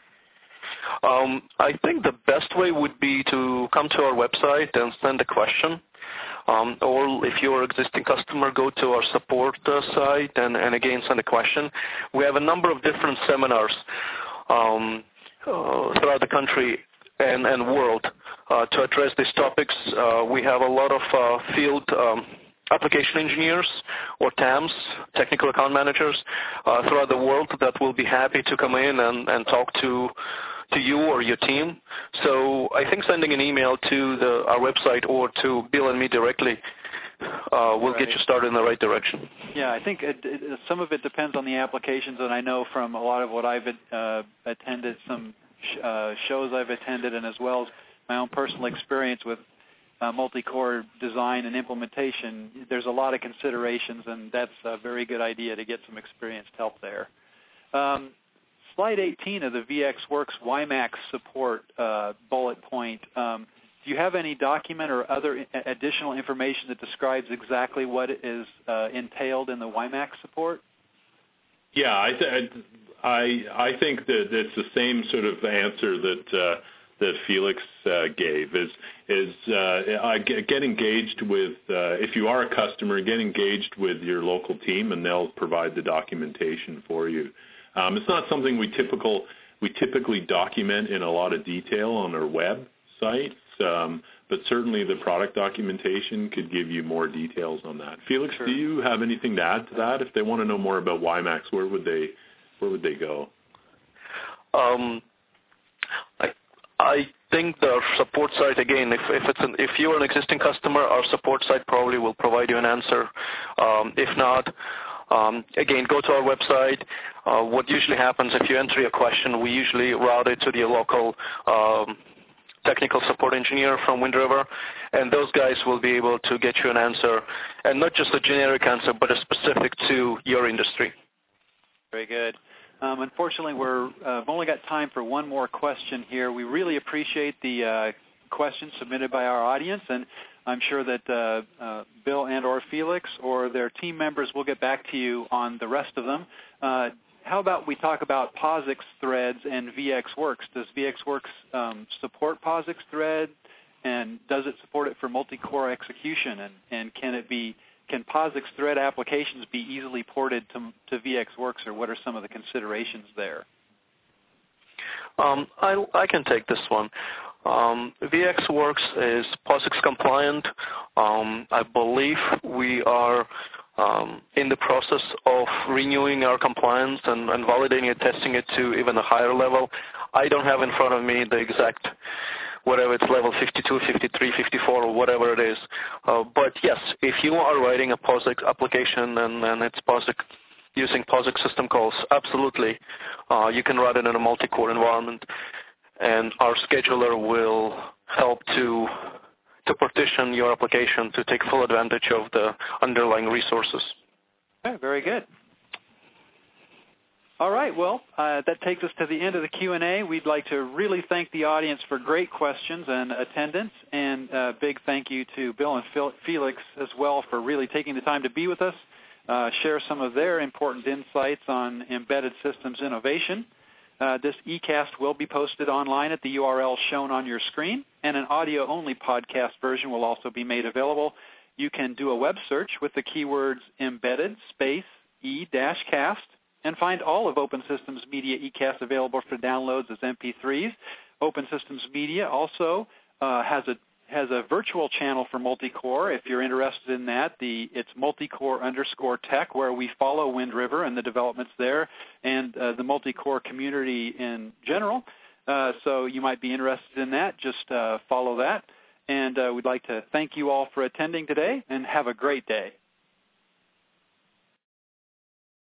Um, I think the best way would be to come to our website and send a question. Um, or if you're an existing customer, go to our support uh, site and, and again send a question. We have a number of different seminars um, uh, throughout the country and, and world uh, to address these topics. Uh, we have a lot of uh, field um, application engineers or T A Ms, technical account managers, uh, throughout the world that will be happy to come in and, and talk to to you or your team. So I think sending an email to the, our website or to Bill and me directly uh, will right. get you started in the right direction. Yeah, I think it, it, some of it depends on the applications, and I know from a lot of what I've uh, attended, some sh- uh, shows I've attended, and as well as my own personal experience with uh, multi-core design and implementation, there's a lot of considerations, and that's a very good idea to get some experienced help there. Um, Slide eighteen of the VxWorks WiMAX support uh, bullet point, um, do you have any document or other additional information that describes exactly what is uh, entailed in the WiMAX support? Yeah, I, th- I, I think that it's the same sort of answer that uh, that Felix uh, gave, is, is uh, get engaged with, uh, if you are a customer, get engaged with your local team and they'll provide the documentation for you. Um, it's not something we typical we typically document in a lot of detail on our websites, um, but certainly the product documentation could give you more details on that. Felix, sure. Do you have anything to add to that? If they want to know more about WiMAX, where would they where would they go? Um, I I think the support site, again, if if it's an, if you're an existing customer, our support site probably will provide you an answer. Um, if not. Um, again, go to our website. Uh, what usually happens if you enter a question, we usually route it to the local um, technical support engineer from Wind River, and those guys will be able to get you an answer, and not just a generic answer, but a specific to your industry. Very good. Um, unfortunately, we're uh, only got time for one more question here. We really appreciate the uh, questions submitted by our audience, and I'm sure that uh, uh, Bill and or Felix or their team members will get back to you on the rest of them. Uh, how about we talk about POSIX threads and VxWorks? Does VxWorks um, support POSIX thread, and does it support it for multi-core execution? And, and can it be can POSIX thread applications be easily ported to, to VxWorks, or what are some of the considerations there? Um, I, I can take this one. Um, VxWorks is POSIX compliant. Um, I believe we are um, in the process of renewing our compliance and, and validating it, testing it to even a higher level. I don't have in front of me the exact, whatever it's level fifty-two, fifty-three, fifty-four, or whatever it is. Uh, but yes, if you are writing a POSIX application and, and it's POSIX using POSIX system calls, absolutely, uh, you can run it in a multi-core environment. And our scheduler will help to to partition your application to take full advantage of the underlying resources. Okay, very good. All right, well, uh, that takes us to the end of the Q and A. We'd like to really thank the audience for great questions and attendance, and a big thank you to Bill and Felix as well for really taking the time to be with us, uh, share some of their important insights on embedded systems innovation. Uh, this eCast will be posted online at the U R L shown on your screen, and an audio-only podcast version will also be made available. You can do a web search with the keywords embedded space e-cast, and find all of Open Systems Media E C A S available for downloads as M P threes. Open Systems Media also uh, has a has a virtual channel for Multicore. If you're interested in that, the it's Multicore underscore tech, where we follow Wind River and the developments there and uh, the Multicore community in general. Uh, so you might be interested in that. Just uh, follow that. And uh, we'd like to thank you all for attending today, and have a great day.